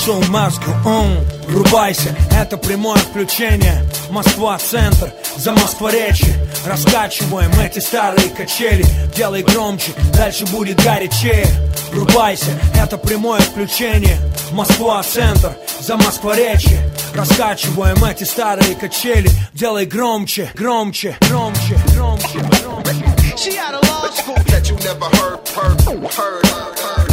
Muscle Moscow, врубайся, это прямое включение. Москва-центр, за Москворечье. Раскачиваем эти старые качели. Делай громче, дальше будет горячее. Врубайся, это прямое включение. Москва-центр, за Москворечье. Раскачиваем эти старые качели. Делай громче, громче, громче, громче, громче. She out of law school that you never heard.